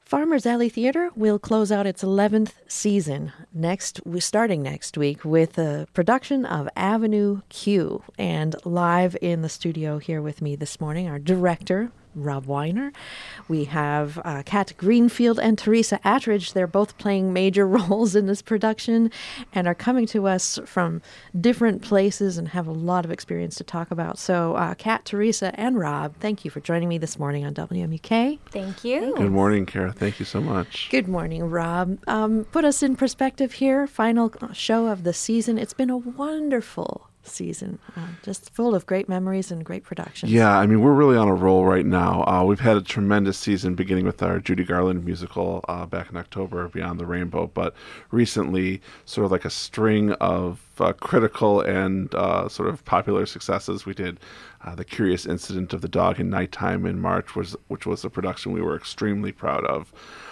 Farmers Alley Theater will close out its 11th season starting next week with a production of Avenue Q. And live in the studio here with me this morning, our director, Rob Weiner. We have Kat Greenfield and Teresa Attridge. They're both playing major roles in this production and are coming to us from different places and have a lot of experience to talk about. So Kat, Teresa, and Rob, thank you for joining me this morning on WMUK. Thank you. Good morning, Kara. Thank you so much. Good morning, Rob. Put us in perspective here. Final show of the season. It's been a wonderful season, just full of great memories and great productions. Yeah, I mean, we're really on a roll right now. We've had a tremendous season beginning with our Judy Garland musical back in October, Beyond the Rainbow, but recently sort of like a string of critical and sort of popular successes. We did The Curious Incident of the Dog in Nighttime in March, which was a production we were extremely proud of.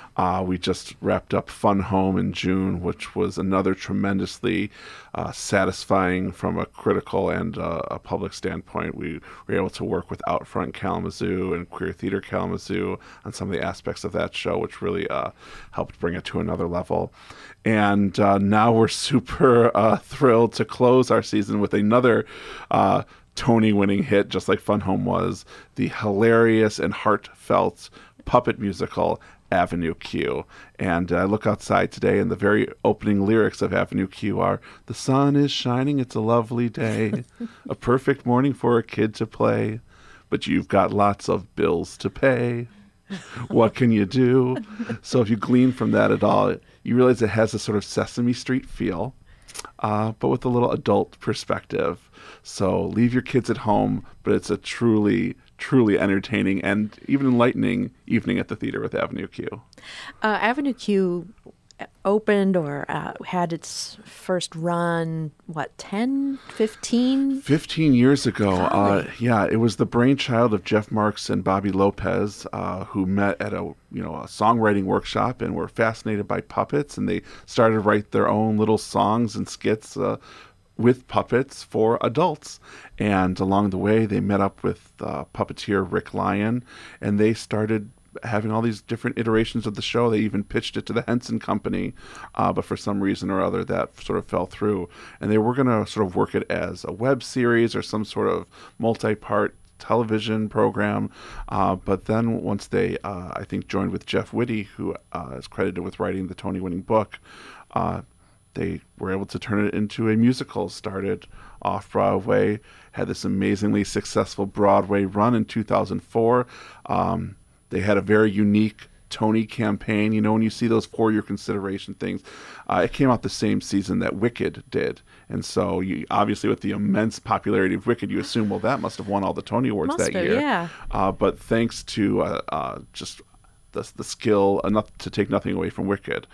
We just wrapped up Fun Home in June, which was another tremendously satisfying from a critical and a public standpoint. We were able to work with Outfront Kalamazoo and Queer Theater Kalamazoo on some of the aspects of that show, which really helped bring it to another level. And now we're super thrilled to close our season with another Tony-winning hit, just like Fun Home was, the hilarious and heartfelt puppet musical Avenue Q. And I look outside today, and the very opening lyrics of Avenue Q are, "The sun is shining, it's a lovely day, a perfect morning for a kid to play, but you've got lots of bills to pay. What can you do?" So if you glean from that at all, you realize it has a sort of Sesame Street feel, but with a little adult perspective. So leave your kids at home, but it's a truly entertaining and even enlightening evening at the theater with Avenue Q. Avenue Q opened or had its first run, 10, 15? 15 years ago. Yeah, it was the brainchild of Jeff Marks and Bobby Lopez, who met at a songwriting workshop and were fascinated by puppets, and they started to write their own little songs and skits with puppets for adults. And along the way, they met up with puppeteer Rick Lyon, and they started having all these different iterations of the show. They even pitched it to the Henson Company, but for some reason or other, that sort of fell through. And they were going to sort of work it as a web series or some sort of multi-part television program. But then once they, I think, joined with Jeff Whitty, who is credited with writing the Tony-winning book, they were able to turn it into a musical, started off-Broadway, had this amazingly successful Broadway run in 2004. They had a very unique Tony campaign. When you see those for your consideration things, it came out the same season that Wicked did. And so you, obviously with the immense popularity of Wicked, you assume, well, that must have won all the Tony Awards that year. Yeah. But thanks to just the skill, enough to take nothing away from Wicked,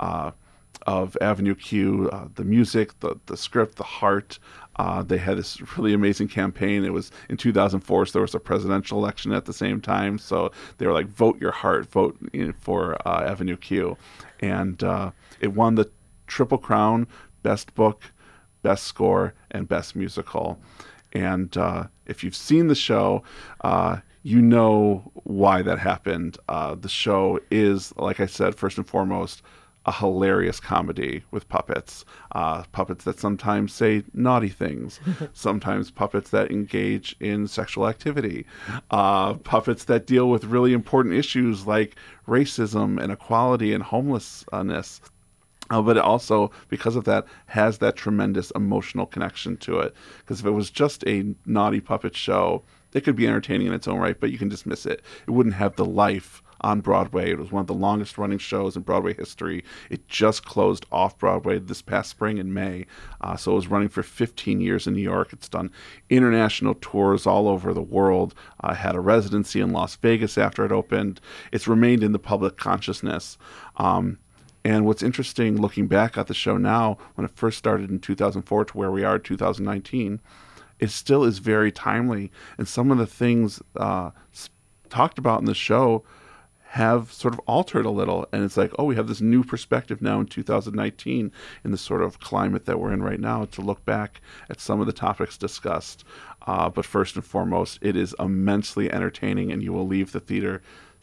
of Avenue Q, the music, the script, the heart. They had this really amazing campaign. It was in 2004, so there was a presidential election at the same time. So they were like, vote your heart, vote for Avenue Q. And it won the Triple Crown, Best Book, Best Score, and Best Musical. And if you've seen the show, you know why that happened. The show is, like I said, first and foremost, a hilarious comedy with puppets. Puppets that sometimes say naughty things, sometimes puppets that engage in sexual activity, puppets that deal with really important issues like racism and equality and homelessness. But it also, because of that, has that tremendous emotional connection to it. Because if it was just a naughty puppet show, it could be entertaining in its own right, but you can dismiss it. It wouldn't have the life on Broadway. It was one of the longest running shows in Broadway history. It just closed off Broadway this past spring in May. So it was running for 15 years in New York. It's done international tours all over the world. Had a residency in Las Vegas after it opened. It's remained in the public consciousness. And what's interesting looking back at the show now, when it first started in 2004 to where we are in 2019, it still is very timely. And some of the things talked about in the show have sort of altered a little. And it's like, oh, we have this new perspective now in 2019 in the sort of climate that we're in right now to look back at some of the topics discussed. But first and foremost, it is immensely entertaining, and you will leave the theater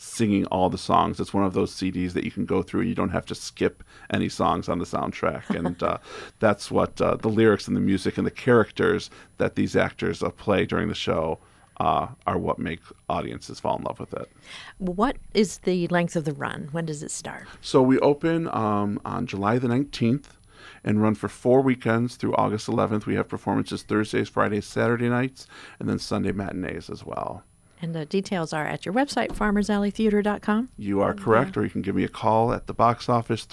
singing all the songs. It's one of those CDs that you can go through. You don't have to skip any songs on the soundtrack. And that's what the lyrics and the music and the characters that these actors play during the show are what make audiences fall in love with it. What is the length of the run? When does it start? So we open on July the 19th and run for 4 weekends through August 11th. We have performances Thursdays, Fridays, Saturday nights, and then Sunday matinees as well. And the details are at your website, farmersalleytheater.com. You are correct, or you can give me a call at the box office,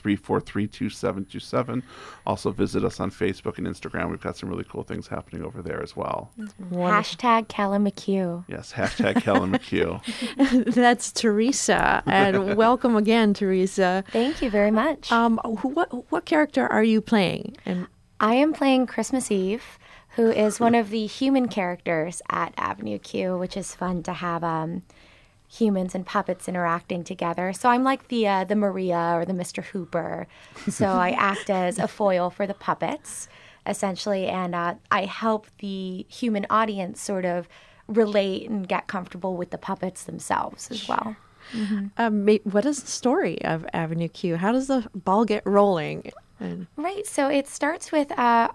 343-2727. Also visit us on Facebook and Instagram. We've got some really cool things happening over there as well. Hashtag Callum McHugh. Yes, hashtag Callum McHugh. That's Teresa, and welcome again, Teresa. Thank you very much. What character are you playing? And I am playing Christmas Eve, who is one of the human characters at Avenue Q, which is fun to have humans and puppets interacting together. So I'm like the Maria or the Mr. Hooper. So I act as a foil for the puppets, essentially, and I help the human audience sort of relate and get comfortable with the puppets themselves as well. Mm-hmm. What is the story of Avenue Q? How does the ball get rolling? Right. So it starts with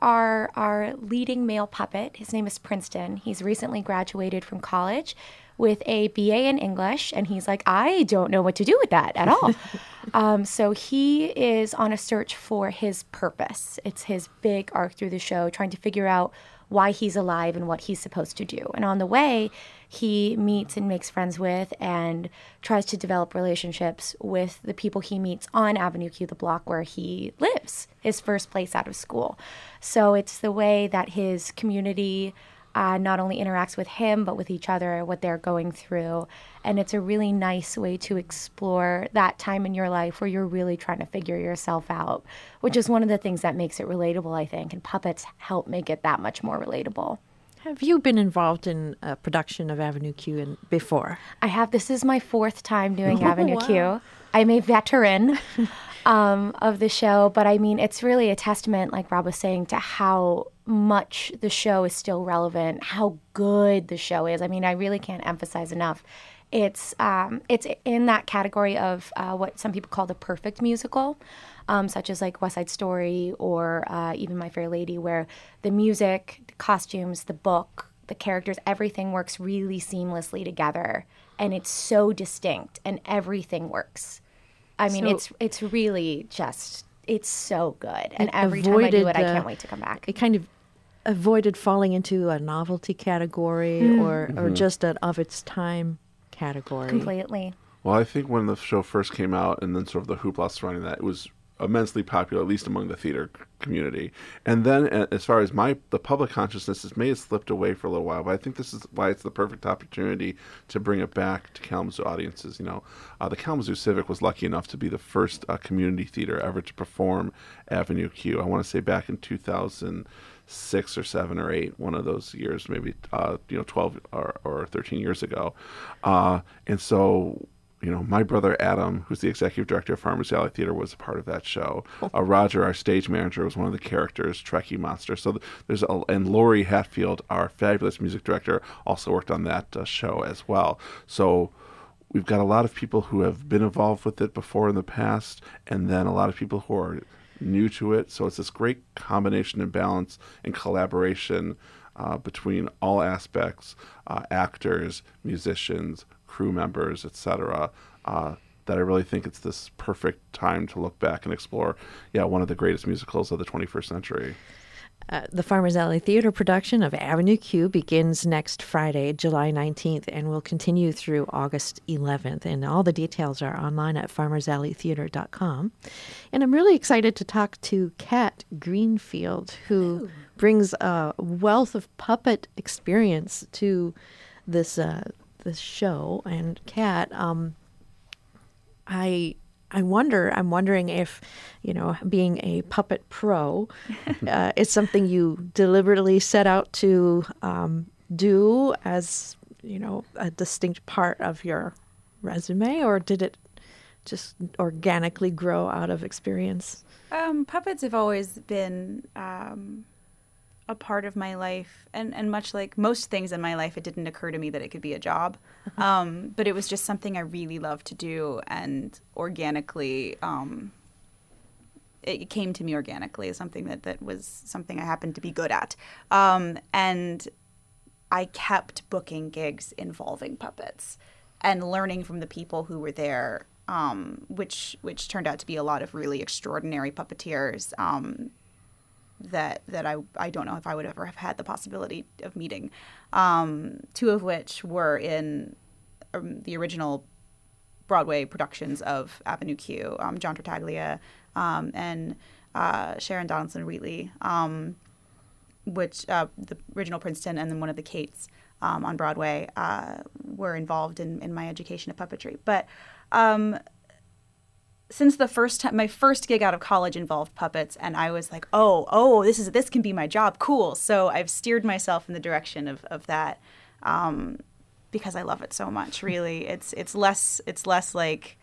our leading male puppet. His name is Princeton. He's recently graduated from college with a BA in English, and he's like, I don't know what to do with that at all. So he is on a search for his purpose. It's his big arc through the show, trying to figure out why he's alive and what he's supposed to do. And on the way, he meets and makes friends with and tries to develop relationships with the people he meets on Avenue Q, the block where he lives, his first place out of school. So it's the way that his community not only interacts with him, but with each other, what they're going through. And it's a really nice way to explore that time in your life where you're really trying to figure yourself out, which is one of the things that makes it relatable, I think. And puppets help make it that much more relatable. Have you been involved in a production of Avenue Q before? I have. This is my 4th time doing Avenue Q. I'm a veteran of the show, but I mean, it's really a testament, like Rob was saying, to how much the show is still relevant, how good the show is. I mean, I really can't emphasize enough. It's in that category of what some people call the perfect musical, such as like West Side Story or even My Fair Lady, where the music, the costumes, the book, the characters, everything works really seamlessly together, and it's so distinct, and everything works. I mean, it's really just, it's so good, and every time I do it, I can't wait to come back. It kind of avoided falling into a novelty category or just an of its time category. Completely. Well, I think when the show first came out and then sort of the hoopla surrounding that, it was immensely popular, at least among the theater community. And then as far as the public consciousness, it may have slipped away for a little while, but I think this is why it's the perfect opportunity to bring it back to Kalamazoo audiences. You know, the Kalamazoo Civic was lucky enough to be the first community theater ever to perform Avenue Q. I want to say back in 2006 or 7 or 8, one of those years, maybe 12 or 13 years ago. And so, you know, my brother Adam, who's the executive director of Farmers Alley Theater, was a part of that show. Roger, our stage manager, was one of the characters, Trekkie Monster. So and Lori Hatfield, our fabulous music director, also worked on that show as well. So we've got a lot of people who have been involved with it before in the past, and then a lot of people who are new to it. So it's this great combination and balance and collaboration between all aspects, actors, musicians, crew members, etc., that I really think it's this perfect time to look back and explore, one of the greatest musicals of the 21st century. The Farmers Alley Theater production of Avenue Q begins next Friday, July 19th, and will continue through August 11th. And all the details are online at farmersalleytheater.com. And I'm really excited to talk to Kat Greenfield, who brings a wealth of puppet experience to this show. And Kat, I'm wondering if, being a puppet pro is something you deliberately set out to do as, a distinct part of your resume, or did it just organically grow out of experience? Puppets have always been a part of my life, and much like most things in my life, it didn't occur to me that it could be a job, but it was just something I really loved to do, and organically, it came to me organically as something that was something I happened to be good at, and I kept booking gigs involving puppets and learning from the people who were there, which turned out to be a lot of really extraordinary puppeteers. That I don't know if I would ever have had the possibility of meeting. Two of which were in the original Broadway productions of Avenue Q, John Tartaglia and Sharon Donaldson Wheatley, which the original Princeton and then one of the Kates on Broadway were involved in my education of puppetry. But since the first time, my first gig out of college involved puppets, and I was like, oh, this can be my job, cool. So I've steered myself in the direction of that, because I love it so much. Really, it's less like,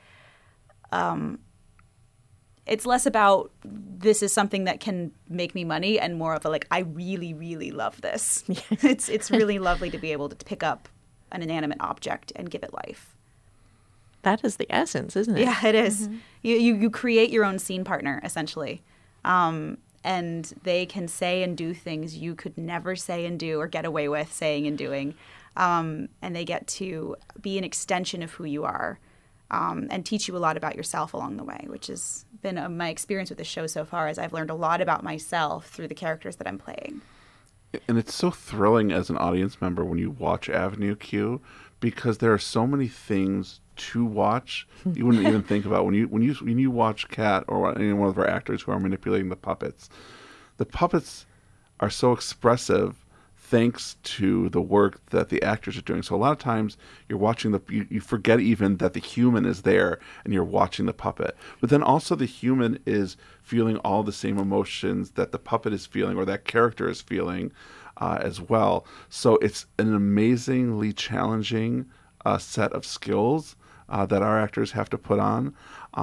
it's less about this is something that can make me money, and more of a like, I really, really love this. It's really lovely to be able to pick up an inanimate object and give it life. That is the essence, isn't it? Yeah, it is. Mm-hmm. You create your own scene partner, essentially. And they can say and do things you could never say and do or get away with saying and doing. And they get to be an extension of who you are, and teach you a lot about yourself along the way, which has been my experience with the show so far, is I've learned a lot about myself through the characters that I'm playing. And it's so thrilling as an audience member when you watch Avenue Q, because there are so many things to watch you wouldn't even think about when you watch Kat or any one of our actors who are manipulating the puppets. The puppets are so expressive thanks to the work that the actors are doing. So a lot of times you're watching you forget even that the human is there and you're watching the puppet. But then also the human is feeling all the same emotions that the puppet is feeling or that character is feeling as well. So it's an amazingly challenging set of skills that our actors have to put on.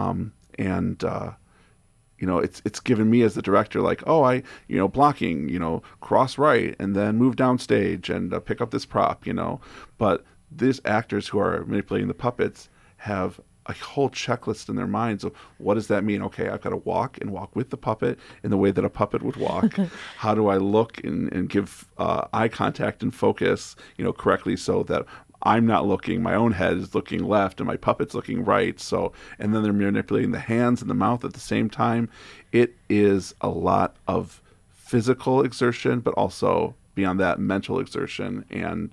It's given me as the director, like, blocking, cross right and then move downstage and pick up this prop, But these actors who are manipulating the puppets have a whole checklist in their minds of what does that mean? Okay, I've got to walk with the puppet in the way that a puppet would walk. How do I look and give eye contact and focus, correctly so that I'm not looking, my own head is looking left and my puppet's looking right. So, and then they're manipulating the hands and the mouth at the same time. It is a lot of physical exertion, but also beyond that, mental exertion. And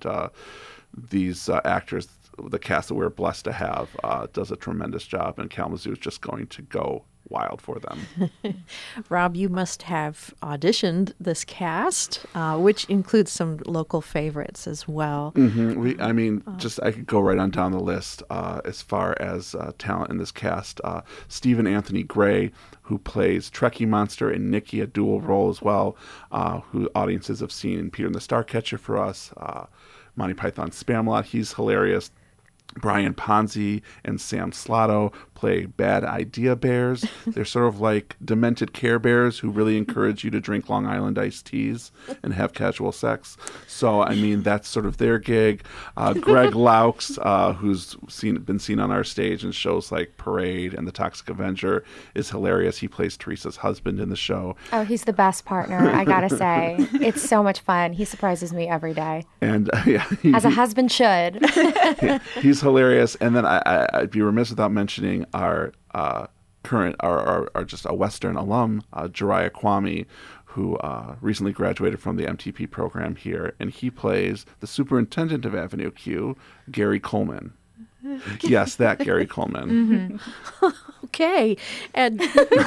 these actors, the cast that we're blessed to have, does a tremendous job. And Kalamazoo is just going to go wild for them. Rob, you must have auditioned this cast, which includes some local favorites as well. Mm-hmm. I could go right on down the list as far as talent in this cast. Stephen Anthony Gray, who plays Trekkie Monster and Nikki, a dual role as well, who audiences have seen in Peter and the Starcatcher for us. Monty Python's Spamalot, he's hilarious. Brian Ponzi and Sam Slotto play Bad Idea Bears. They're sort of like demented Care Bears who really encourage you to drink Long Island iced teas and have casual sex. So, that's sort of their gig. Greg Laux, who's been seen on our stage in shows like Parade and The Toxic Avenger, is hilarious. He plays Teresa's husband in the show. Oh, he's the best partner, I gotta say. It's so much fun. He surprises me every day. And as a husband should. He's hilarious. And then I'd be remiss without mentioning our current, our just a Western alum, Jariah Kwame, who recently graduated from the MTP program here, and he plays the superintendent of Avenue Q, Gary Coleman. Yes, that Gary Coleman. Mm-hmm. Okay. And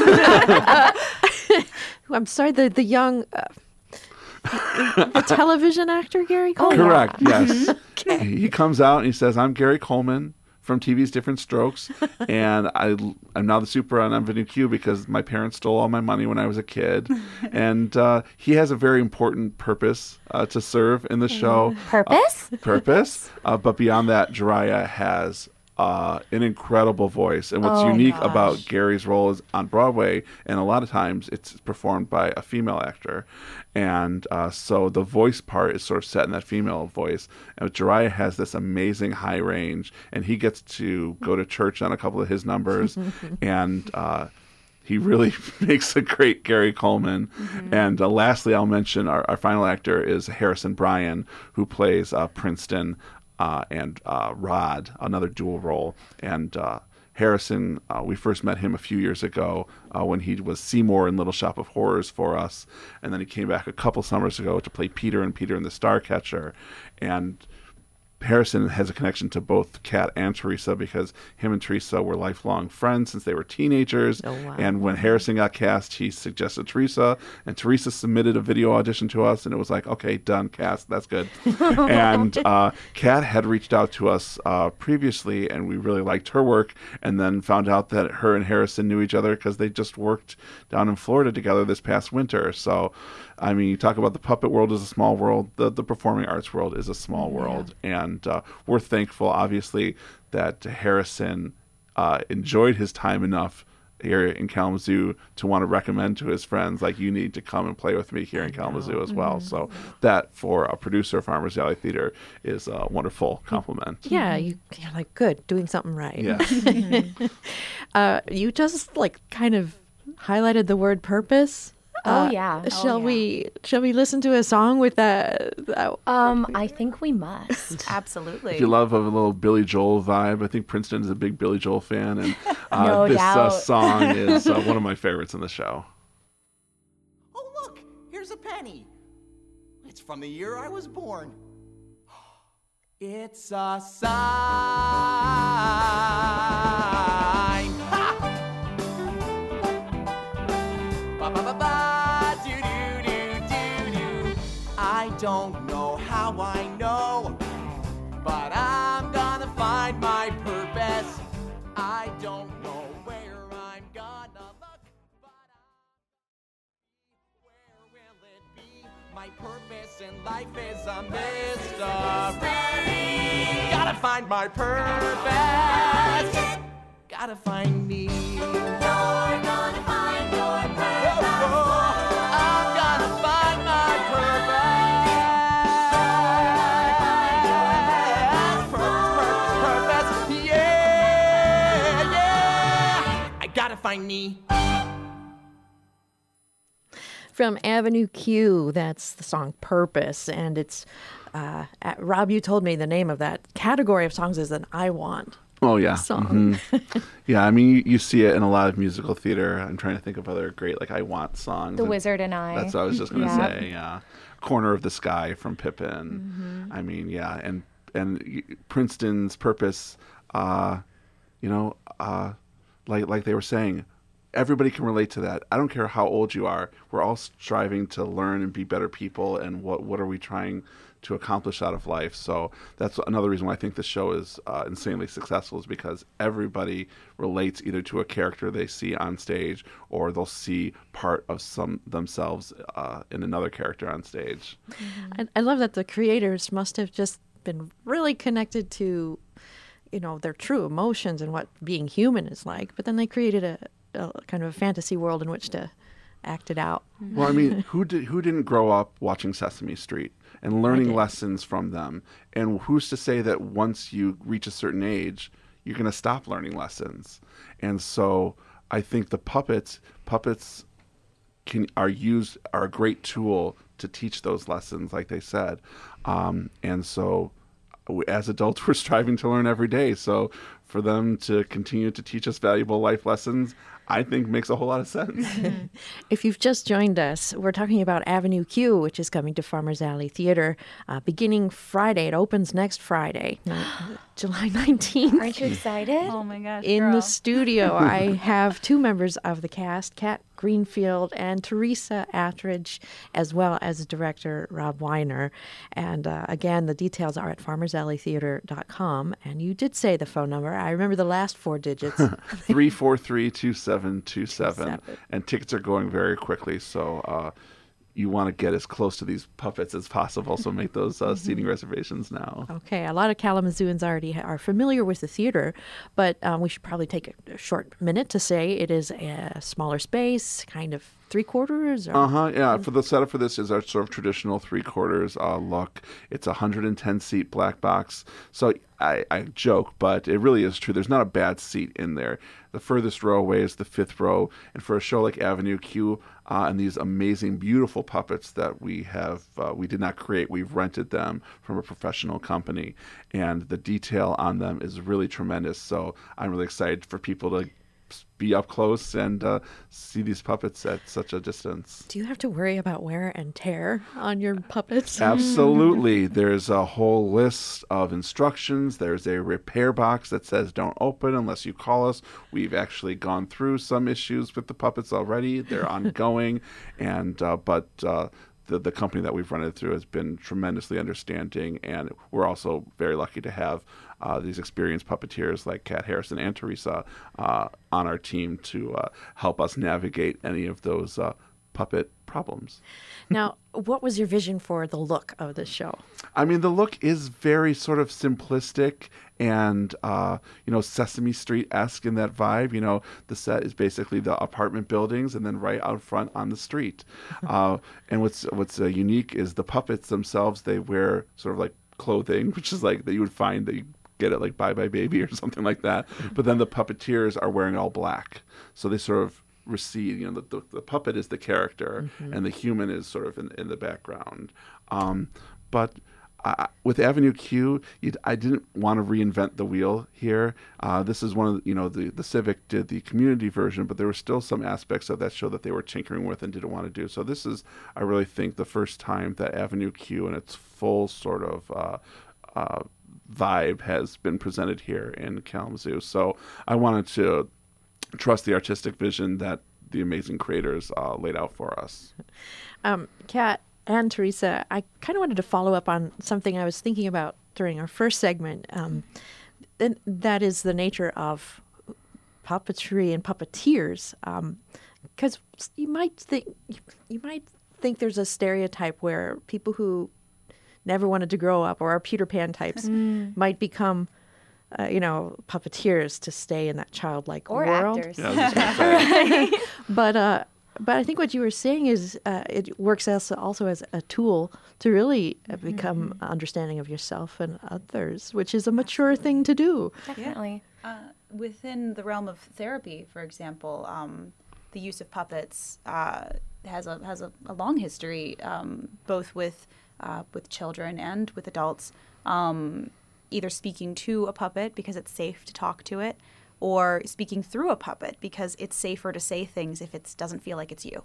I'm sorry, the young... the television actor Gary Coleman? Correct, yes. Okay. He comes out and he says, I'm Gary Coleman from TV's Different Strokes, and I'm now the super on Avenue Q because my parents stole all my money when I was a kid. And he has a very important purpose to serve in the show. Purpose? But beyond that, Jariah has an incredible voice. And what's Oh, unique gosh. about Gary's role is on Broadway, and a lot of times it's performed by a female actor. And so the voice part is sort of set in that female voice. And Jariah has this amazing high range, and he gets to go to church on a couple of his numbers. And he really makes a great Gary Coleman. And lastly, I'll mention our final actor is Harrison Bryan, who plays Princeton and Rod, another dual role. And Harrison, we first met him a few years ago when he was Seymour in Little Shop of Horrors for us. And then he came back a couple summers ago to play Peter and the Starcatcher. And Harrison has a connection to both Kat and Teresa because him and Teresa were lifelong friends since they were teenagers. Oh, wow. And when Harrison got cast, he suggested Teresa, and Teresa submitted a video audition to us, and it was like, okay, done, cast, that's good. And Kat had reached out to us previously, and we really liked her work, and then found out that her and Harrison knew each other because they just worked down in Florida together this past winter. So, I mean, you talk about the puppet world is a small world, the performing arts world is a small world, and we're thankful, obviously, that Harrison enjoyed his time enough here in Kalamazoo to want to recommend to his friends, like, you need to come and play with me here in Kalamazoo as well. So that, for a producer of Farmers Alley Theater, is a wonderful compliment. Yeah, you're like, good, doing something right. Yeah. You just like kind of highlighted the word purpose. Oh, yeah. Shall we listen to a song with that? I think we must. Absolutely. If you love a little Billy Joel vibe, I think Princeton is a big Billy Joel fan, and No this doubt. song is one of my favorites in the show. Oh, look, here's a penny. It's from the year I was born. It's a sign. Ha! Ba-ba-ba-ba, do-do-do-do-do. I don't know how I know, but I'm gonna find my purpose. I don't know where I'm gonna look, but where will it be? My purpose in life is a mystery. Gotta find my purpose. Gotta find me. You're gonna find your purpose. I'm gonna find my purpose. Purpose. Yeah, yeah. I gotta find me. From Avenue Q, that's the song Purpose. And it's, Rob, you told me the name of that category of songs is an I Want Oh, yeah. song. Yeah, I mean, you see it in a lot of musical theater. I'm trying to think of other great, like, I Want songs. The And Wizard and I. That's what I was just going to Yeah. say, yeah. Corner of the Sky from Pippin. I mean, yeah, and Princeton's purpose, like they were saying, everybody can relate to that. I don't care how old you are. We're all striving to learn and be better people, and what are we trying to accomplish out of life? So that's another reason why I think this show is insanely successful, is because everybody relates either to a character they see on stage, or they'll see part of some themselves in another character on stage. I love that the creators must have just been really connected to, their true emotions and what being human is like. But then they created a kind of a fantasy world in which to act it out. Well, I mean, who didn't grow up watching Sesame Street and learning lessons from them? And who's to say that once you reach a certain age, you're going to stop learning lessons? And so I think the puppets are a great tool to teach those lessons, like they said. And so as adults, we're striving to learn every day. So for them to continue to teach us valuable life lessons, I think makes a whole lot of sense. If you've just joined us, we're talking about Avenue Q, which is coming to Farmers Alley Theater beginning Friday. It opens next Friday, July 19th. Aren't you excited? Oh my gosh. In girl. the studio, I have two members of the cast, Kat Greenfield and Teresa Attridge, as well as director Rob Weiner. And again, the details are at farmersalleytheater.com. And you did say the phone number. I remember the last four digits. 343-2727. And tickets are going very quickly. So you want to get as close to these puppets as possible. So make those seating reservations now. Okay, a lot of Kalamazooans already are familiar with the theater, but we should probably take a short minute to say it is a smaller space, kind of 3/4. Yeah. For the setup for this is our sort of traditional 3/4 look. It's a 110 seat black box. So I joke, but it really is true. There's not a bad seat in there. The furthest row away is the 5th row, and for a show like Avenue Q and these amazing, beautiful puppets that we have, we did not create. We've rented them from a professional company, and the detail on them is really tremendous. So I'm really excited for people to be up close and see these puppets at such a distance. Do you have to worry about wear and tear on your puppets? Absolutely. There's a whole list of instructions. There's a repair box that says don't open unless you call us. We've actually gone through some issues with the puppets already. They're ongoing, and but the company that we've run it through has been tremendously understanding, and we're also very lucky to have these experienced puppeteers like Kat Harrison and Teresa on our team to help us navigate any of those puppet problems. Now, what was your vision for the look of the show? I mean, the look is very sort of simplistic and, Sesame Street-esque in that vibe. The set is basically the apartment buildings and then right out front on the street. And what's unique is the puppets themselves. They wear sort of like clothing, which is like that you would find that you get it like Bye Bye Baby or something like that. But then the puppeteers are wearing all black. So they sort of recede. The puppet is the character, and the human is sort of in the background. But with Avenue Q, I didn't want to reinvent the wheel here. This is one of the Civic did the community version, but there were still some aspects of that show that they were tinkering with and didn't want to do. So this is, I really think, the first time that Avenue Q and its full sort of vibe has been presented here in Kalamazoo. So I wanted to trust the artistic vision that the amazing creators laid out for us. Kat and Teresa, I kind of wanted to follow up on something I was thinking about during our first segment. And that is the nature of puppetry and puppeteers. Because you might think there's a stereotype where people who never wanted to grow up or are Peter Pan types might become puppeteers to stay in that childlike or world. Actors. Yeah, I was just gonna say. But I think what you were saying is it works also as a tool to really become understanding of yourself and others, which is a mature thing to do. Definitely. Within the realm of therapy, for example, the use of puppets has a long history, both with children and with adults. Either speaking to a puppet because it's safe to talk to it, or speaking through a puppet because it's safer to say things if it doesn't feel like it's you.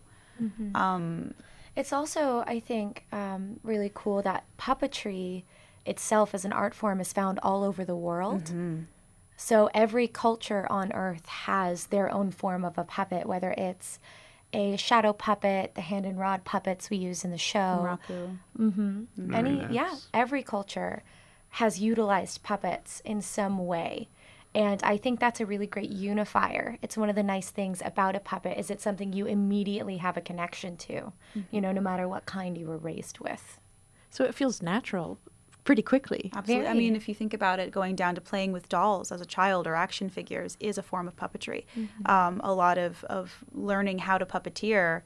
It's also, I think, really cool that puppetry itself as an art form is found all over the world. So every culture on Earth has their own form of a puppet, whether it's a shadow puppet, the hand and rod puppets we use in the show. Nice. Every culture has utilized puppets in some way. And I think that's a really great unifier. It's one of the nice things about a puppet is it's something you immediately have a connection to, no matter what kind you were raised with. So it feels natural pretty quickly. Absolutely. Very. I mean, if you think about it, going down to playing with dolls as a child or action figures is a form of puppetry. A lot of learning how to puppeteer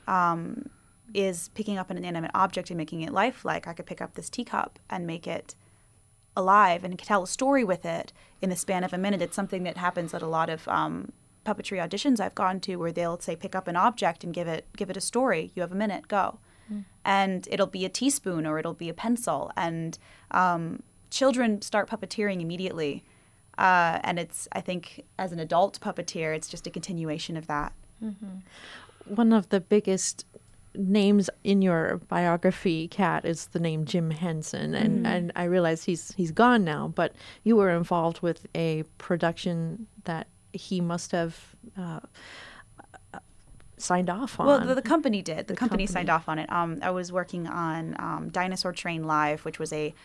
is picking up an inanimate object and making it lifelike. I could pick up this teacup and make it alive and tell a story with it in the span of a minute. It's something that happens at a lot of puppetry auditions I've gone to, where they'll say pick up an object and give it a story. You have a minute, go. And it'll be a teaspoon or it'll be a pencil, and children start puppeteering immediately. And it's, I think, as an adult puppeteer, it's just a continuation of that. One of the biggest names in your biography, Kat, is the name Jim Henson, and I realize he's gone now, but you were involved with a production that he must have signed off on. Well, the company did. The company signed off on it. I was working on Dinosaur Train Live, which was a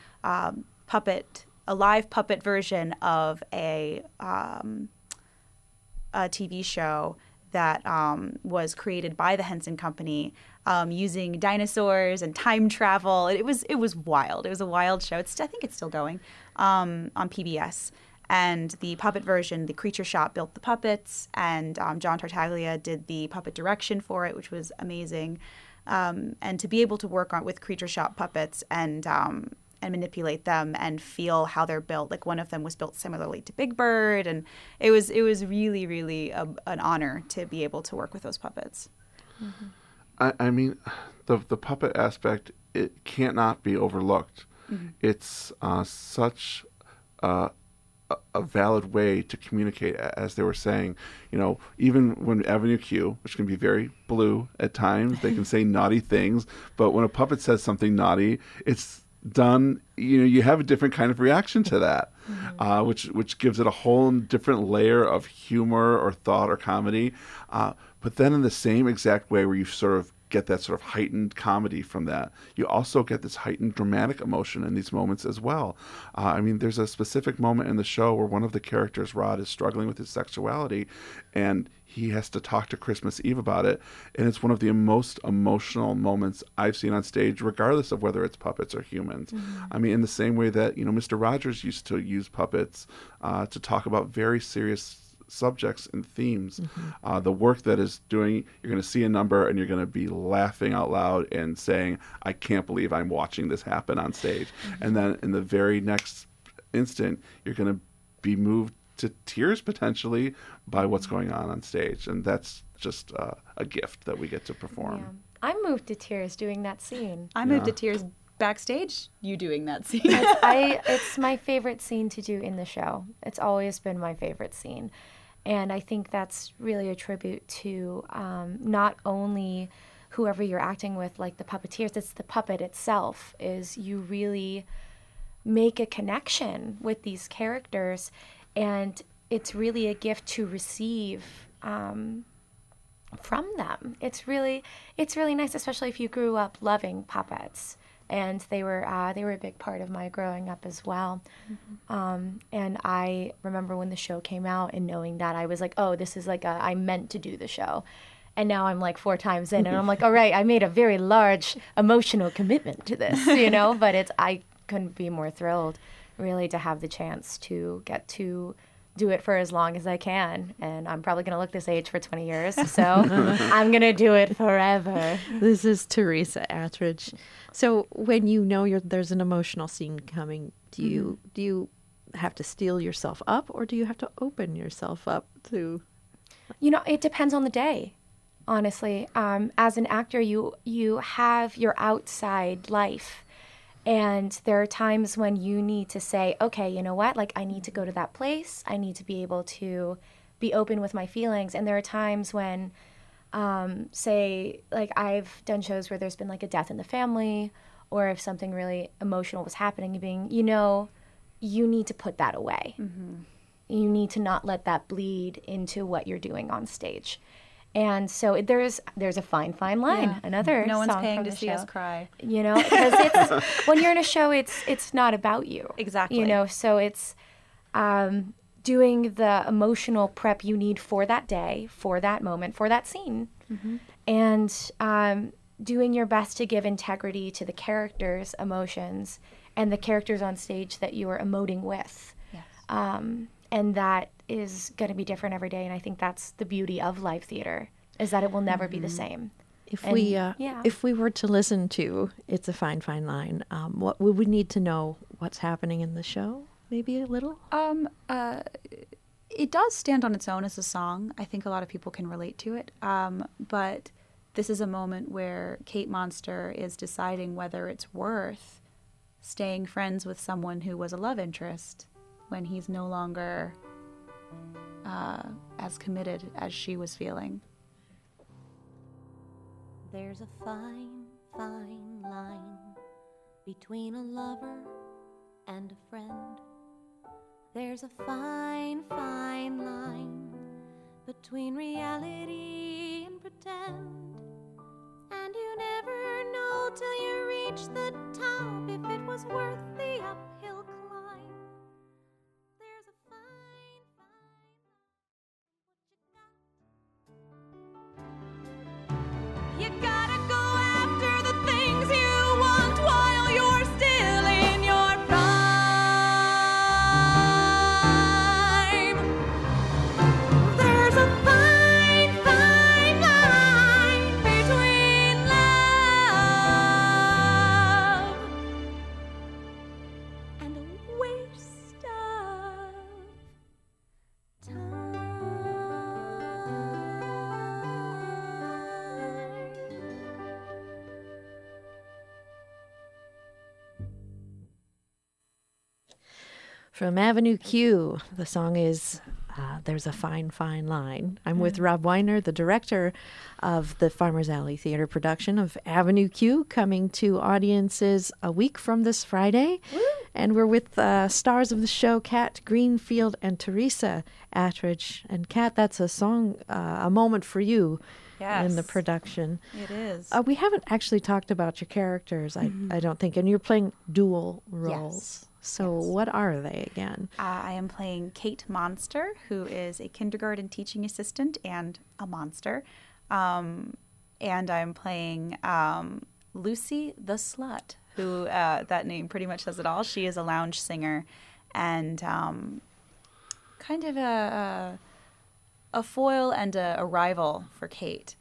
live puppet version of a TV show that was created by the Henson Company using dinosaurs and time travel. It was wild. It was a wild show. I think it's still going on PBS. And the puppet version, the Creature Shop built the puppets, and John Tartaglia did the puppet direction for it, which was amazing. And to be able to work with Creature Shop puppets and manipulate them and feel how they're built. Like one of them was built similarly to Big Bird, and it was really, really an honor to be able to work with those puppets. Mm-hmm. I mean, the puppet aspect, it can't not be overlooked. Mm-hmm. It's such a valid way to communicate, as they were saying. Even when Avenue Q, which can be very blue at times, they can say naughty things, but when a puppet says something naughty, it's done, you have a different kind of reaction to that, mm-hmm. which gives it a whole different layer of humor or thought or comedy. But then in the same exact way where you sort of get that sort of heightened comedy from that, you also get this heightened dramatic emotion in these moments as well. There's a specific moment in the show where one of the characters, Rod, is struggling with his sexuality, and he has to talk to Christmas Eve about it, and it's one of the most emotional moments I've seen on stage, regardless of whether it's puppets or humans. Mm-hmm. In the same way that Mr. Rogers used to use puppets to talk about very serious subjects and themes. Mm-hmm. The work that is doing, you're going to see a number and you're going to be laughing out loud and saying, I can't believe I'm watching this happen on stage. Mm-hmm. And then in the very next instant, you're going to be moved to tears potentially by what's going on stage. And that's just a gift that we get to perform. Yeah. I'm moved to tears doing that scene. I moved to tears backstage, you doing that scene. It's my favorite scene to do in the show. It's always been my favorite scene. And I think that's really a tribute to not only whoever you're acting with, like the puppeteers, it's the puppet itself, is you really make a connection with these characters, and it's really a gift to receive from them. It's really nice, especially if you grew up loving puppets. And they were a big part of my growing up as well. Mm-hmm. And I remember when the show came out and knowing that, I was like, oh, this is I meant to do the show. And now I'm 4 times in and I'm like, all right, I made a very large emotional commitment to this, but I couldn't be more thrilled really to have the chance to get to do it for as long as I can. And I'm probably going to look this age for 20 years. So I'm going to do it forever. This is Teresa Attridge. So when there's an emotional scene coming, do you have to steel yourself up, or do you have to open yourself up to? It depends on the day, honestly. As an actor, you have your outside life. And there are times when you need to say, okay, you know what? I need to go to that place. I need to be able to be open with my feelings. And there are times when, I've done shows where there's been a death in the family, or if something really emotional was happening, you need to put that away. Mm-hmm. You need to not let that bleed into what you're doing on stage. And so there's a fine line. Yeah. Another no one's song paying from to the see show. us cry. Because it's when you're in a show, it's not about you. Exactly. So it's doing the emotional prep you need for that day, for that moment, for that scene, mm-hmm. and doing your best to give integrity to the characters' emotions and the characters on stage that you are emoting with. Yes. And that is going to be different every day, and I think that's the beauty of live theater, is that it will never be the same. If we were to listen to It's a Fine, Fine Line, what we would need to know what's happening in the show, maybe a little? It does stand on its own as a song. I think a lot of people can relate to it. But this is a moment where Kate Monster is deciding whether it's worth staying friends with someone who was a love interest when he's no longer as committed as she was feeling. There's a fine, fine line between a lover and a friend. There's a fine, fine line between reality and pretend. And you never know till you reach the top if it was worth the uphill climb. There's a fine, fine line. What you got From Avenue Q, the song is There's a Fine, Fine Line. I'm with Rob Weiner, the director of the Farmers Alley Theater production of Avenue Q, coming to audiences a week from this Friday. Woo! And we're with stars of the show, Kat Greenfield and Teresa Attridge. And Kat, that's a song, a moment for you in the production. It is. We haven't actually talked about your characters, I don't think, and you're playing dual roles. Yes. So what are they again? I am playing Kate Monster, who is a kindergarten teaching assistant and a monster. And I'm playing Lucy the Slut, who that name pretty much says it all. She is a lounge singer and kind of a foil and a rival for Kate.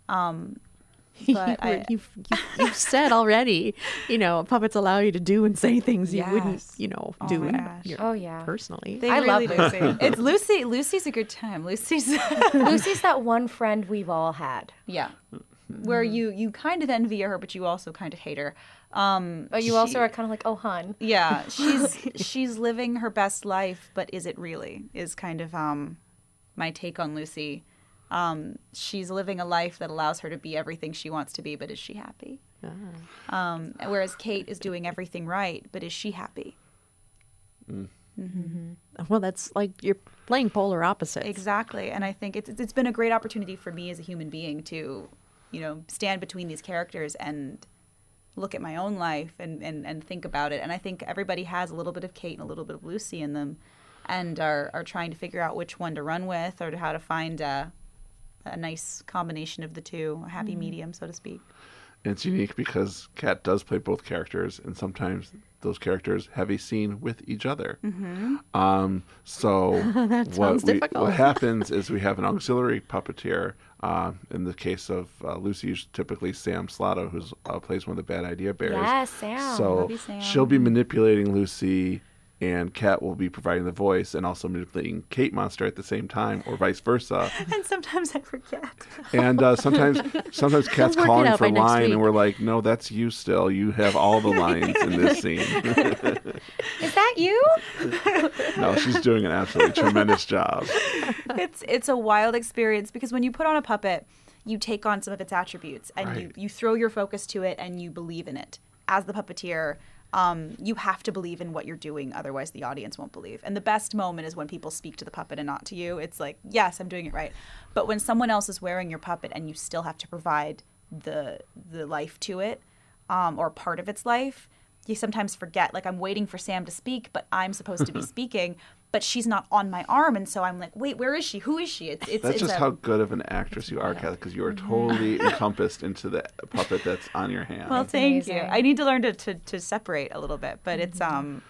But you've said already, puppets allow you to do and say things you wouldn't, do personally. They I really love do. Lucy. It's Lucy. Lucy's a good time. Lucy's Lucy's that one friend we've all had. yeah, where you kind of envy her, but you also kind of hate her. But you also are kind of like, oh, hun. Yeah, she's living her best life, but is it really? Is kind of my take on Lucy. She's living a life that allows her to be everything she wants to be, but is she happy? Whereas Kate is doing everything right, but is she happy? Well, that's like you're playing polar opposites. Exactly, and I think it's been a great opportunity for me as a human being to, stand between these characters and look at my own life and think about it. And I think everybody has a little bit of Kate and a little bit of Lucy in them, and are trying to figure out which one to run with or how to find a nice combination of the two, a happy medium, so to speak. It's unique because Kat does play both characters, and sometimes those characters have a scene with each other. So That sounds difficult. what happens is we have an auxiliary puppeteer. In the case of Lucy, typically Sam Slato, who plays one of the Bad Idea Bears. Yes, Sam. So Love you, Sam. she'll be manipulating Lucy, and Kat will be providing the voice and also manipulating Kate Monster at the same time, or vice versa. And sometimes I forget. And sometimes Kat's work it calling out for by next line, week. and we're like, no, that's you still. You have all the lines in this scene. Is that you? No, she's doing an absolutely tremendous job. It's a wild experience because when you put on a puppet, you take on some of its attributes and Right. you throw your focus to it and you believe in it. As the puppeteer, you have to believe in what you're doing, otherwise the audience won't believe. And the best moment is when people speak to the puppet and not to you. It's like, yes, I'm doing it right. But when someone else is wearing your puppet and you still have to provide the life to it, or part of its life, you sometimes forget. Like, I'm waiting for Sam to speak, but I'm supposed to be speaking, but she's not on my arm, and so I'm like, wait, where is she? Who is she? That's just how good of an actress you are, Kat, because you are totally encompassed into the puppet that's on your hand. Well, thank you. amazing. I need to learn to separate a little bit, but it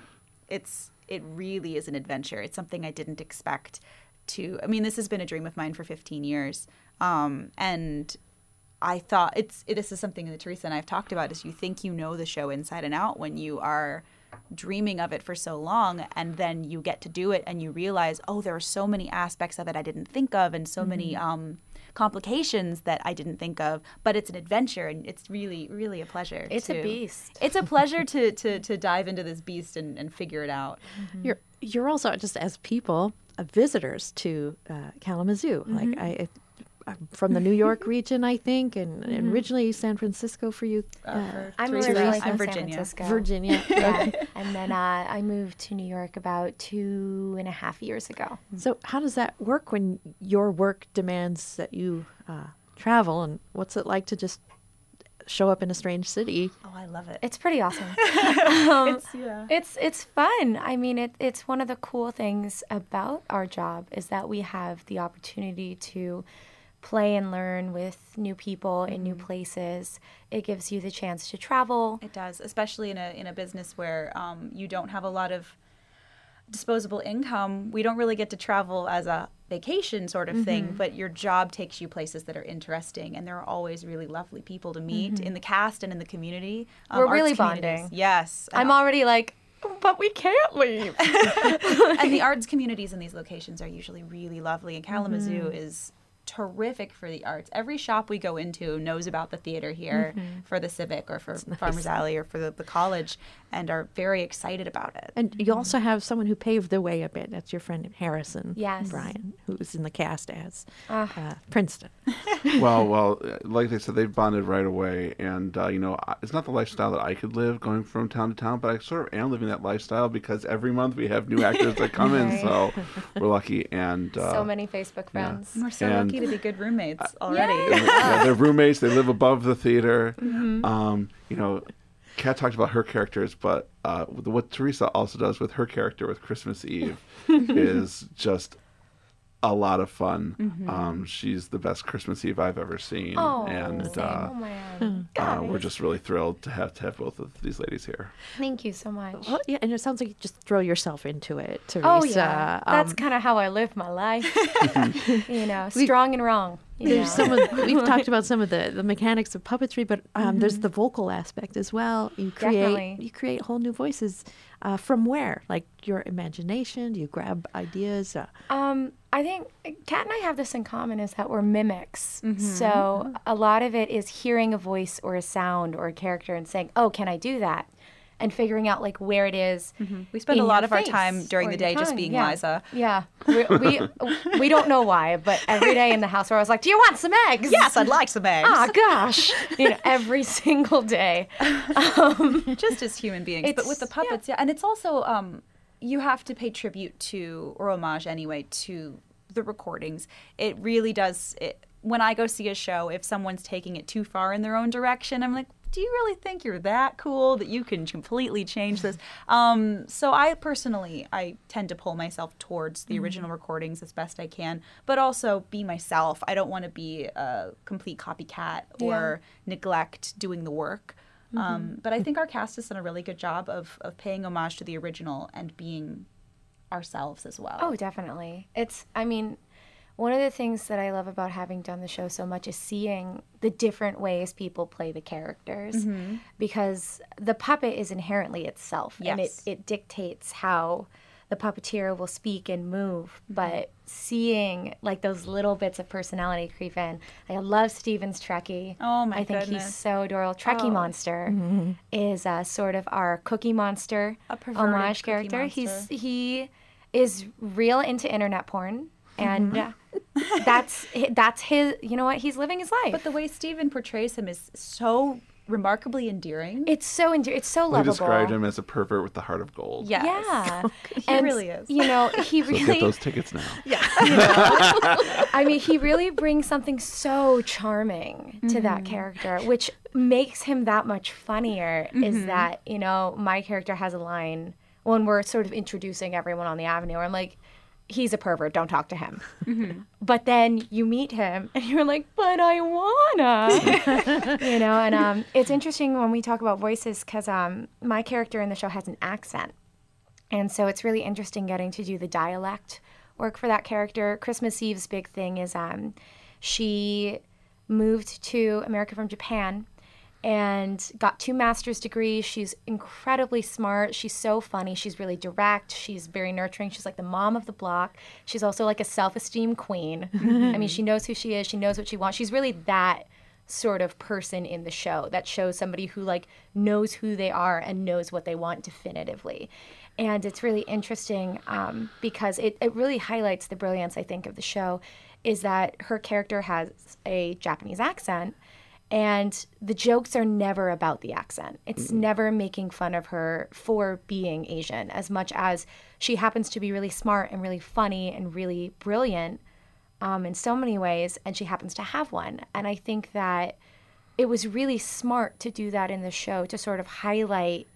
really is an adventure. It's something I didn't expect to. I mean, this has been a dream of mine for 15 years, and I thought this is something that Teresa and I have talked about. Is you think you know the show inside and out when you are dreaming of it for so long, and then you get to do it and you realize, oh, there are so many aspects of it I didn't think of, and so many complications that I didn't think of. But it's an adventure, and it's really, really a pleasure. It's a beast. It's a pleasure to dive into this beast and figure it out. You're also, just as people, visitors to Kalamazoo. Like I'm from the New York region, I think, and originally San Francisco for you. I'm Teresa, originally I'm from Virginia. San Francisco. Virginia. Yeah. And then I moved to New York about 2.5 years ago. So how does that work when your work demands that you travel, and what's it like to just show up in a strange city? Oh, I love it. It's pretty awesome. It's fun. I mean, it's one of the cool things about our job is that we have the opportunity to play and learn with new people in new places. It gives you the chance to travel. It does, especially in a business where you don't have a lot of disposable income. We don't really get to travel as a vacation sort of thing, but your job takes you places that are interesting, and there are always really lovely people to meet in the cast and in the community. We're arts really communities. bonding. Yes. I'm already like, but we can't leave. And the arts communities in these locations are usually really lovely, and Kalamazoo is terrific for the arts. Every shop we go into knows about the theater here for the Civic or for Farmers Alley or for the college, and are very excited about it. And you also have someone who paved the way a bit. That's your friend Harrison Yes. Bryan, who's in the cast as Princeton. Well, like they said, they've bonded right away, and it's not the lifestyle that I could live going from town to town, but I sort of am living that lifestyle because every month we have new actors that come in, so we're lucky. And So many Facebook friends. We're so lucky to be good roommates already. they're roommates. They live above the theater. Kat talked about her characters, but what Teresa also does with her character with Christmas Eve is just a lot of fun. She's the best Christmas Eve I've ever seen, and we're just really thrilled to have both of these ladies here. Thank you so much. Well, yeah, and it sounds like you just throw yourself into it, Teresa. Oh, yeah. That's kind of how I live my life. Strong and wrong. There's we've talked about some of the mechanics of puppetry, but there's the vocal aspect as well. You create whole new voices from where? Like your imagination? Do you grab ideas? I think Kat and I have this in common, is that we're mimics. So a lot of it is hearing a voice or a sound or a character and saying, oh, can I do that? And figuring out like where it is. We spend a lot of our time during the day just being Liza. Yeah. We don't know why, but every day in the house where I was like, do you want some eggs? Yes, I'd like some eggs. Oh, gosh. Every single day. Just as human beings. But with the puppets, and it's also, you have to pay tribute to, or homage anyway, to the recordings. It really does, when I go see a show, if someone's taking it too far in their own direction, I'm like, do you really think you're that cool that you can completely change this? So I tend to pull myself towards the original recordings as best I can, but also be myself. I don't want to be a complete copycat or neglect doing the work. But I think our cast has done a really good job of paying homage to the original and being ourselves as well. Oh, definitely. One of the things that I love about having done the show so much is seeing the different ways people play the characters, because the puppet is inherently itself, and it dictates how the puppeteer will speak and move. But seeing like those little bits of personality creep in, I love Steven's Trekkie. Oh my I think goodness. he's so adorable. Trekkie Monster is sort of our Cookie Monster homage character. Monster. He is real into internet porn. And that's his, he's living his life. But the way Steven portrays him is so remarkably endearing. It's so lovable. He described him as a pervert with the heart of gold. Yes. Yeah. He really is. He So really... get those tickets now. He really brings something so charming to that character, which makes him that much funnier, is that, my character has a line when we're sort of introducing everyone on the avenue where I'm like, he's a pervert, don't talk to him. But then you meet him and you're like, but I wanna. And it's interesting when we talk about voices, because my character in the show has an accent. And so it's really interesting getting to do the dialect work for that character. Christmas Eve's big thing is she moved to America from Japan and got 2 master's degrees. She's incredibly smart. She's so funny. She's really direct. She's very nurturing. She's like the mom of the block. She's also like a self-esteem queen. She knows who she is. She knows what she wants. She's really that sort of person in the show that shows somebody who like knows who they are and knows what they want definitively. And it's really interesting because it really highlights the brilliance, I think, of the show, is that her character has a Japanese accent. And the jokes are never about the accent. It's never making fun of her for being Asian, as much as she happens to be really smart and really funny and really brilliant in so many ways, and she happens to have one. And I think that it was really smart to do that in the show, to sort of highlight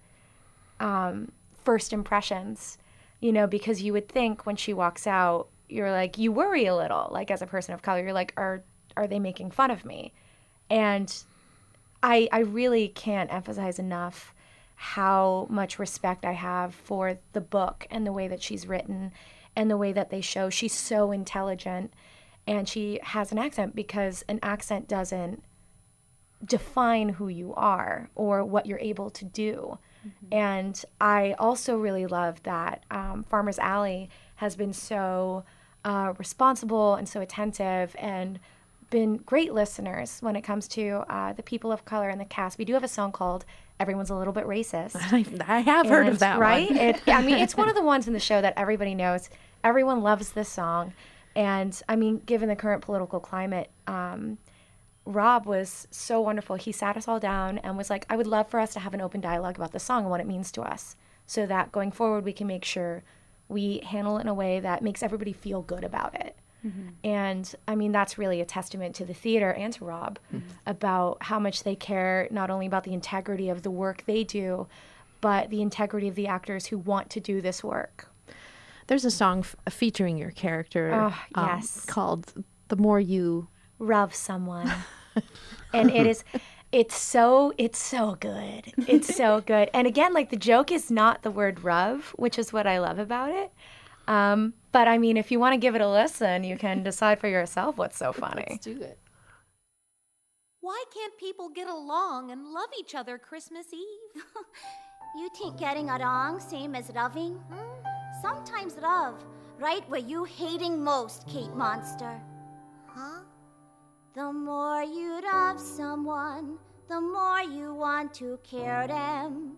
first impressions, because you would think when she walks out, you're like, you worry a little, like as a person of color, you're like, are they making fun of me? And I really can't emphasize enough how much respect I have for the book and the way that she's written and the way that they show she's so intelligent, and she has an accent because an accent doesn't define who you are or what you're able to do. And I also really love that Farmers Alley has been so responsible and so attentive and been great listeners when it comes to the people of color in the cast. We do have a song called Everyone's a Little Bit Racist. I have heard of that right? one. I mean, it's one of the ones in the show that everybody knows. Everyone loves this song. And I mean, given the current political climate, Rob was so wonderful. He sat us all down and was like, I would love for us to have an open dialogue about the song and what it means to us, so that going forward we can make sure we handle it in a way that makes everybody feel good about it. And I mean, that's really a testament to the theater and to Rob about how much they care, not only about the integrity of the work they do, but the integrity of the actors who want to do this work. There's a song featuring your character yes. called The More You... Love Someone. And it's so good. It's so good. And again, like, the joke is not the word love, which is what I love about it. But I mean, if you want to give it a listen, you can decide for yourself what's so funny. Let's do it. Why can't people get along and love each other Christmas Eve? You think getting along same as loving? Sometimes love, right where you hating most, Kate Monster. Huh? The more you love someone, the more you want to care them.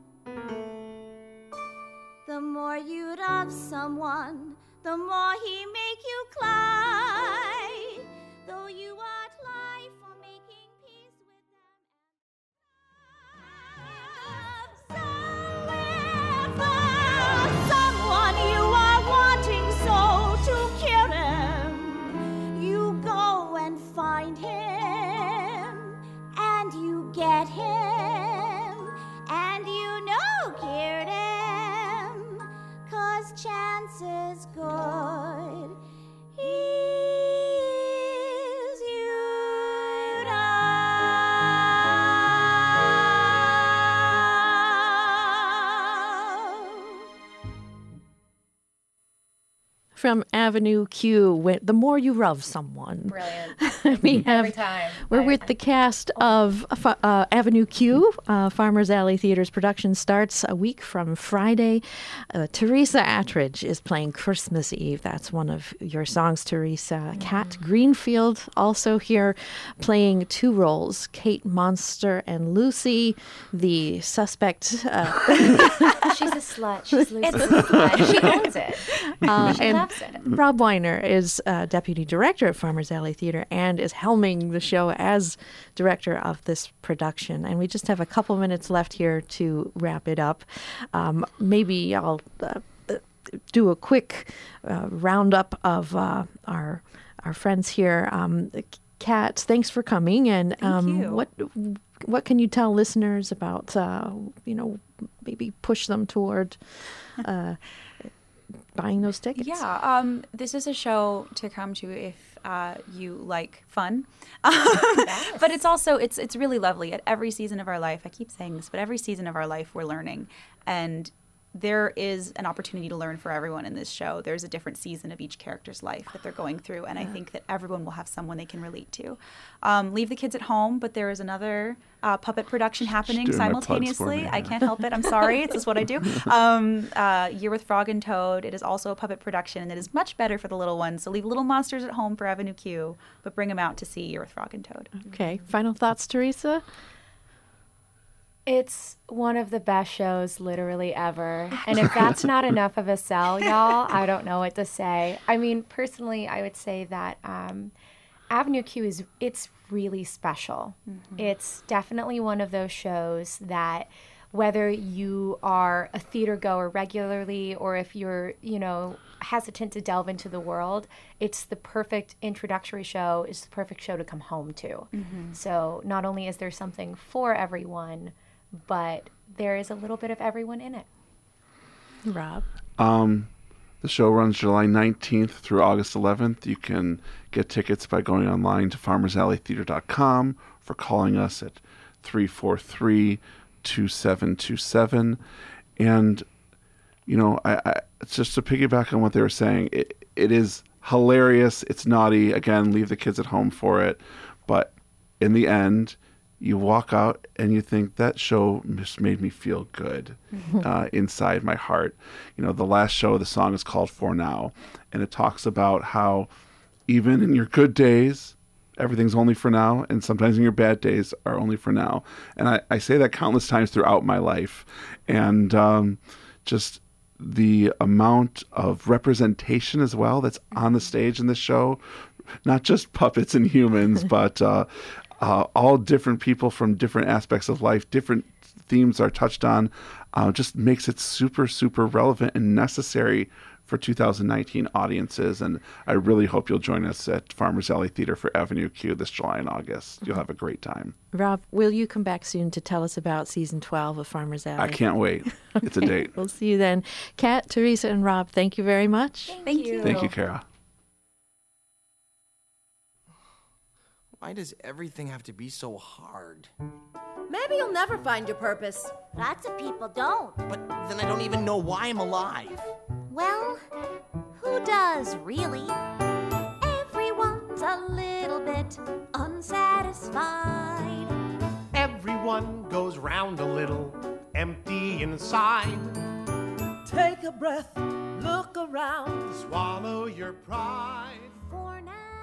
The more you love someone, the more he make you cry. Though you want life for making peace with them. Love somewhere, someone you are wanting so to cure him. You go and find him, and you get him, and you know cured him, 'cause chances good he's you love. From Avenue Q, The More You Love Someone. Brilliant. We have, Every time. we're with the cast of Avenue Q. Farmers Alley Theater's production starts a week from Friday. Teresa Attridge is playing Christmas Eve. That's one of your songs, Teresa. Kat Greenfield also here playing two roles, Kate Monster and Lucy, the suspect. She's a slut. She's Lucy's a slut. She owns it. She and loves it. Rob Weiner is Deputy Director at Farmers Alley Theater and is helming the show as director of this production. And we just have a couple minutes left here to wrap it up. Maybe I'll do a quick roundup of our friends here. Kat, thanks for coming. And Thank you. what can you tell listeners about, maybe push them toward buying those tickets? Yeah, this is a show to come to if you like fun. But it's also, it's really lovely. At every season of our life, I keep saying this, but every season of our life we're learning. And there is an opportunity to learn for everyone in this show. There's a different season of each character's life that they're going through, and I think that everyone will have someone they can relate to. Leave the kids at home, but there is another puppet production happening doing my plugs for simultaneously. me, I yeah. can't help it. I'm sorry. It's just what I do. Year with Frog and Toad. It is also a puppet production, and it is much better for the little ones. So leave little monsters at home for Avenue Q, but bring them out to see Year with Frog and Toad. Okay. Final thoughts, Teresa? It's one of the best shows literally ever. And if that's not enough of a sell, y'all, I don't know what to say. I mean, personally, I would say that Avenue Q it's really special. Mm-hmm. It's definitely one of those shows that whether you are a theater goer regularly or if you're, hesitant to delve into the world, it's the perfect introductory show. It's the perfect show to come home to. Mm-hmm. So not only is there something for everyone, but there is a little bit of everyone in it. Rob? The show runs July 19th through August 11th. You can get tickets by going online to farmersalleytheater.com, for calling us at 343-2727. And, I just to piggyback on what they were saying, it is hilarious. It's naughty. Again, leave the kids at home for it. But in the end, you walk out and you think that show just made me feel good inside my heart. You know, the last show, the song is called For Now, and it talks about how even in your good days, everything's only for now, and sometimes in your bad days are only for now. And I say that countless times throughout my life. And just the amount of representation as well that's on the stage in this show, not just puppets and humans, but all different people from different aspects of life, different themes are touched on, just makes it super, super relevant and necessary for 2019 audiences. And I really hope you'll join us at Farmers Alley Theater for Avenue Q this July and August. You'll have a great time. Rob, will you come back soon to tell us about season 12 of Farmers Alley? I can't wait. It's a date. We'll see you then. Kat, Teresa, and Rob, thank you very much. Thank you. Thank you, Kara. Why does everything have to be so hard? Maybe you'll never find your purpose. Lots of people don't. But then I don't even know why I'm alive. Well, who does, really? Everyone's a little bit unsatisfied. Everyone goes round a little empty inside. Take a breath, look around. Swallow your pride. For now.